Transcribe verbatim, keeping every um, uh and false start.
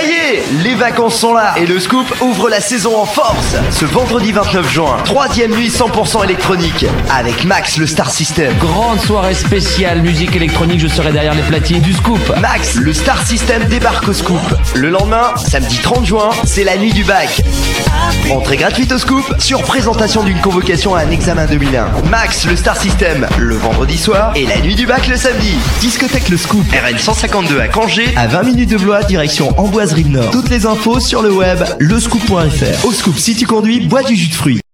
Ça y est, les vacances sont là et le Scoop ouvre la saison en force. Ce vendredi vingt-neuf juin, troisième nuit cent pour cent électronique avec Max le Star System. Grande soirée spéciale musique électronique, je serai derrière les platines du Scoop. Max le Star System débarque au Scoop. Le lendemain, samedi trente juin, c'est la nuit du bac. Entrée gratuite au Scoop sur présentation d'une convocation à un examen deux mille un. Max le Star System le vendredi soir et la nuit du bac le samedi. Discothèque le Scoop, R N cent cinquante-deux à Angers, à vingt minutes de Blois, direction Amboise Rive Nord. Toutes les infos sur le web, le scoop point f r. Au Scoop, si tu conduis, bois du jus de fruits.